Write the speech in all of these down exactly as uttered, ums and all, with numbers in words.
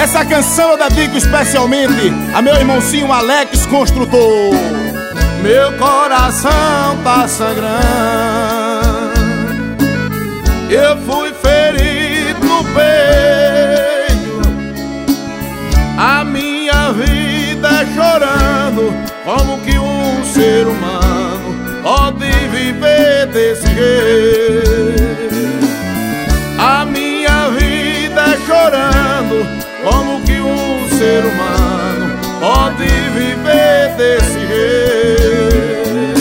Essa canção eu dedico especialmente a meu irmãozinho Alex, construtor. Meu coração tá sangrando, eu fui ferido no peito, a minha vida é chorando. Como que um ser humano pode viver desse jeito? A minha vida é chorando. Como que um ser humano pode viver desse jeito?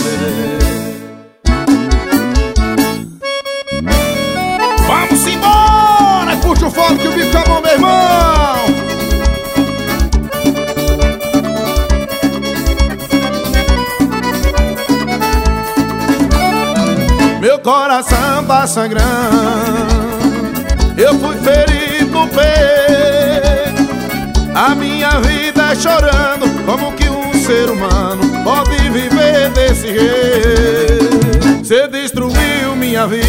Vamos embora! Puxa o fogo que o bicho é bom, meu irmão! Meu coração tá sangrando, eu fui ferido no peito, a minha vida é chorando. Como que um ser humano pode viver desse jeito? Cê destruiu minha vida,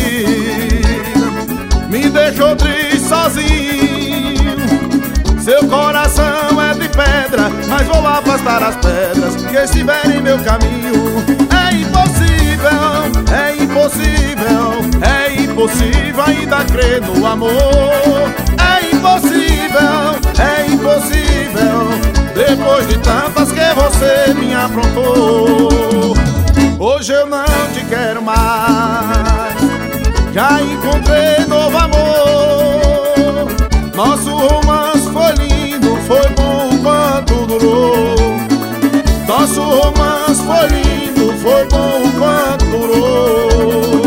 me deixou triste sozinho. Seu coração é de pedra, mas vou afastar as pedras que estiverem em meu caminho. É impossível, é impossível, é impossível ainda crer no amor. É impossível, é impossível, depois de tantas que você me aprontou. Hoje eu não te quero mais, já encontrei novo amor. Nosso romance foi lindo, foi bom quanto durou. Nosso romance foi lindo, foi bom quanto durou.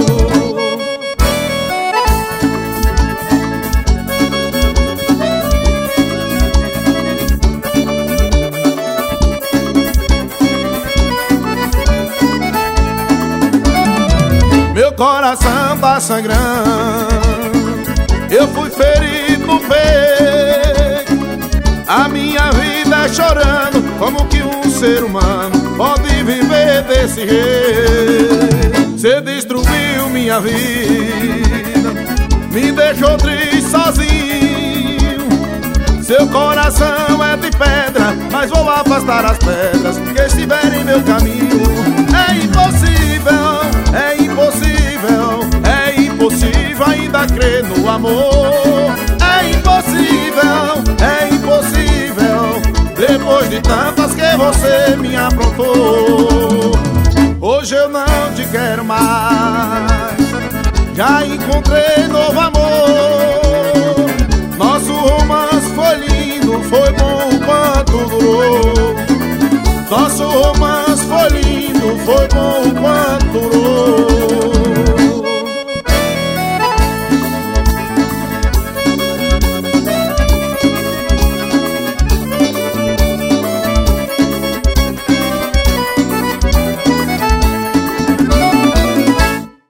Meu coração tá sangrando, eu fui ferido no peito, a minha vida é chorando. Como que um ser humano pode viver desse jeito? Cê destruiu minha vida, me deixou triste sozinho. Seu coração é de pedra, mas vou afastar as pedras que estiverem em meu caminho. É impossível, é impossível, é impossível ainda crer no amor. É impossível, é impossível, depois de tantas que você me aprontou. Hoje eu não te quero mais, já encontrei novo amor. Nosso romance foi lindo, foi bom quanto durou. Nosso romance foi lindo, foi bom quanto